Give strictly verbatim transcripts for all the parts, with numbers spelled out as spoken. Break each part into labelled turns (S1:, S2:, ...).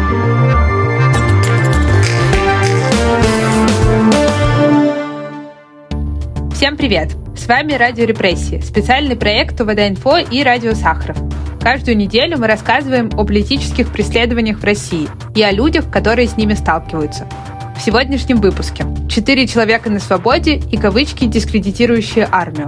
S1: Всем привет! С вами Радио Репрессии, специальный проект УВД-Инфо и Радио Сахаров. Каждую неделю мы рассказываем о политических преследованиях в России и о людях, которые с ними сталкиваются. В сегодняшнем выпуске «Четыре человека на свободе» и кавычки, дискредитирующие армию.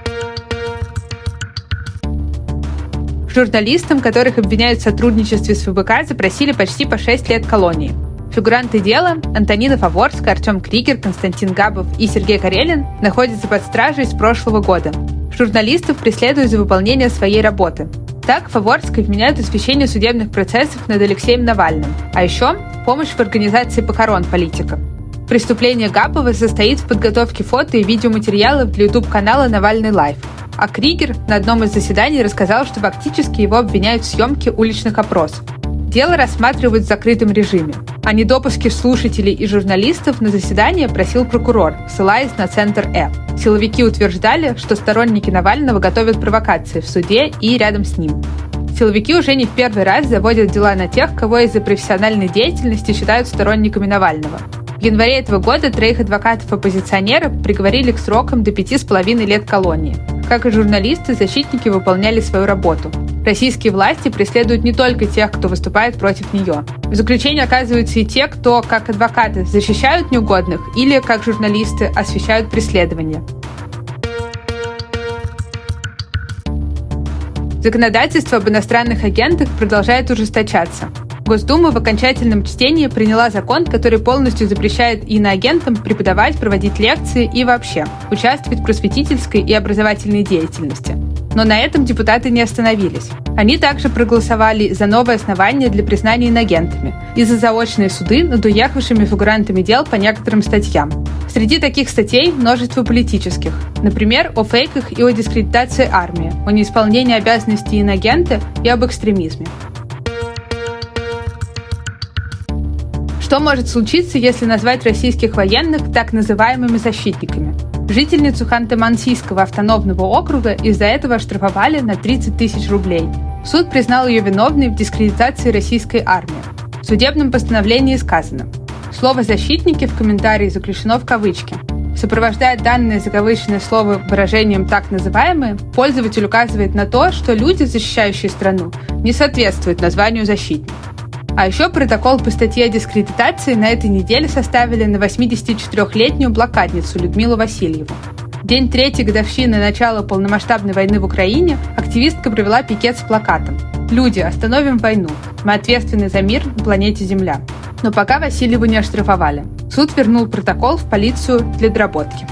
S1: Журналистам, которых обвиняют в сотрудничестве с ФБК, запросили почти по шесть лет колонии. Фигуранты дела Антонина Фаворская, Артем Кригер, Константин Габов и Сергей Карелин находятся под стражей с прошлого года. Журналистов преследуют за выполнение своей работы. Так, Фаворской вменяют освещение судебных процессов над Алексеем Навальным, а еще помощь в организации похорон политика. Преступление Габова состоит в подготовке фото и видеоматериалов для ютуб-канала «Навальный Лайв». А Кригер на одном из заседаний рассказал, что фактически его обвиняют в съемке уличных опросов. Дело рассматривают в закрытом режиме. О недопуске слушателей и журналистов на заседание просил прокурор, ссылаясь на Центр Э. Силовики утверждали, что сторонники Навального готовят провокации в суде и рядом с ним. Силовики уже не в первый раз заводят дела на тех, кого из-за профессиональной деятельности считают сторонниками Навального. В январе этого года троих адвокатов-оппозиционеров приговорили к срокам до пяти с половиной лет колонии. Как и журналисты, защитники выполняли свою работу. Российские власти преследуют не только тех, кто выступает против нее. В заключении оказываются и те, кто, как адвокаты, защищают неугодных или, как журналисты, освещают преследования. Законодательство об иностранных агентах продолжает ужесточаться. Госдума в окончательном чтении приняла закон, который полностью запрещает иноагентам преподавать, проводить лекции и вообще участвовать в просветительской и образовательной деятельности. Но на этом депутаты не остановились. Они также проголосовали за новое основание для признания иноагентами и за заочные суды над уехавшими фигурантами дел по некоторым статьям. Среди таких статей множество политических. Например, о фейках и о дискредитации армии, о неисполнении обязанностей иноагента и об экстремизме. Что может случиться, если назвать российских военных так называемыми защитниками? Жительницу Ханты-Мансийского автономного округа из-за этого оштрафовали на тридцать тысяч рублей. Суд признал ее виновной в дискредитации российской армии. В судебном постановлении сказано: слово «защитники» в комментарии заключено в кавычки. Сопровождая данное закавыченное слово выражением «так называемые», пользователь указывает на то, что люди, защищающие страну, не соответствуют названию «защитник». А еще протокол по статье о дискредитации на этой неделе составили на восьмидесятичетырёхлетнюю блокадницу Людмилу Васильеву. В день третьей годовщины начала полномасштабной войны в Украине активистка провела пикет с плакатом: «Люди, остановим войну. Мы ответственны за мир на планете Земля». Но пока Васильеву не оштрафовали. Суд вернул протокол в полицию для доработки.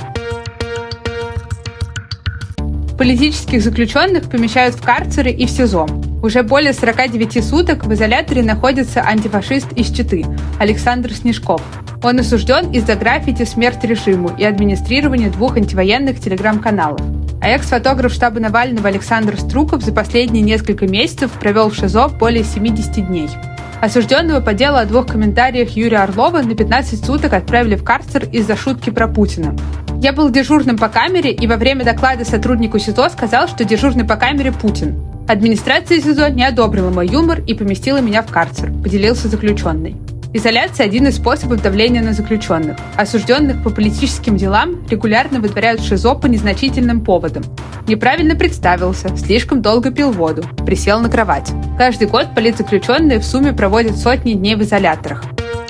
S1: Политических заключенных помещают в карцеры и в СИЗО. Уже более сорока девяти суток в изоляторе находится антифашист из Читы Александр Снежков. Он осужден из-за граффити «Смерть режиму» и администрирования двух антивоенных телеграм-каналов. А экс-фотограф штаба Навального Александр Струков за последние несколько месяцев провел в ШИЗО более семидесяти дней. Осужденного по делу о двух комментариях Юрия Орлова на пятнадцать суток отправили в карцер из-за шутки про Путина. «Я был дежурным по камере и во время доклада сотруднику СИЗО сказал, что дежурный по камере Путин. Администрация СИЗО не одобрила мой юмор и поместила меня в карцер», — поделился заключенный. Изоляция – один из способов давления на заключенных. Осужденных по политическим делам регулярно выдворяют в ШИЗО по незначительным поводам. Неправильно представился, слишком долго пил воду, присел на кровать. Каждый год политзаключенные в сумме проводят сотни дней в изоляторах.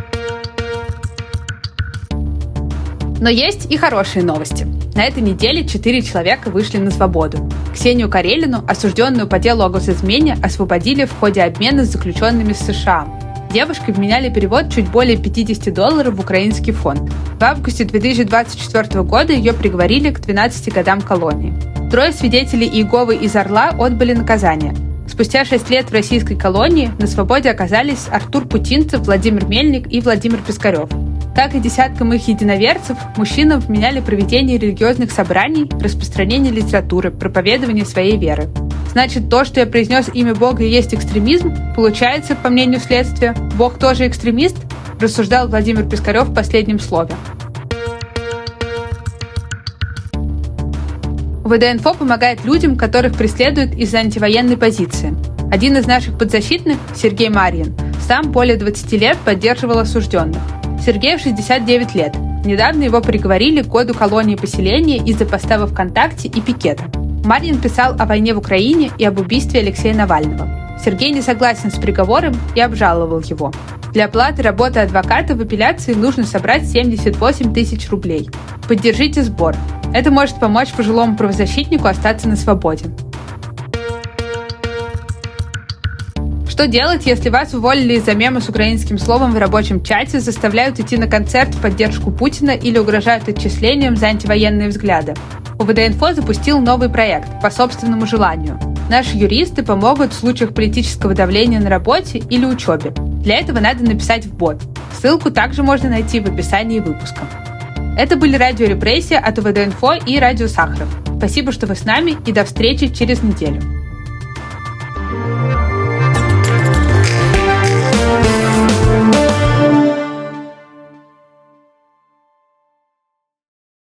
S1: Но есть и хорошие новости. На этой неделе четыре человека вышли на свободу. Ксению Карелину, осужденную по делу о госизмене, освободили в ходе обмена с заключенными с США. Девушке вменяли перевод чуть более пятидесяти долларов в украинский фонд. В августе две тысячи двадцать четвёртого года ее приговорили к двенадцати годам колонии. Трое свидетелей Иеговы из Орла отбыли наказание. Спустя шесть лет в российской колонии на свободе оказались Артур Путинцев, Владимир Мельник и Владимир Пискарев. Как и десяткам их единоверцев, мужчинам вменяли проведение религиозных собраний, распространение литературы, проповедование своей веры. Значит, то, что я произнес имя Бога, и есть экстремизм? Получается, по мнению следствия, Бог тоже экстремист? Рассуждал Владимир Пискарев в последнем слове. УВД-Инфо помогает людям, которых преследуют из-за антивоенной позиции. Один из наших подзащитных, Сергей Марьин, сам более двадцати лет поддерживал осужденных. Сергею шестьдесят девять лет. Недавно его приговорили к году колонии поселения из-за поста во ВКонтакте и пикета. Марьин писал о войне в Украине и об убийстве Алексея Навального. Сергей не согласен с приговором и обжаловал его. Для оплаты работы адвоката в апелляции нужно собрать семьдесят восемь тысяч рублей. Поддержите сбор. Это может помочь пожилому правозащитнику остаться на свободе. Что делать, если вас уволили из-за мема с украинским словом в рабочем чате, заставляют идти на концерт в поддержку Путина или угрожают отчислением за антивоенные взгляды? УВД-инфо запустил новый проект «По собственному желанию». Наши юристы помогут в случаях политического давления на работе или учебе. Для этого надо написать в бот. Ссылку также можно найти в описании выпуска. Это были «Радио Репрессия» от УВД-инфо и «Радио Сахаров». Спасибо, что вы с нами, и до встречи через неделю.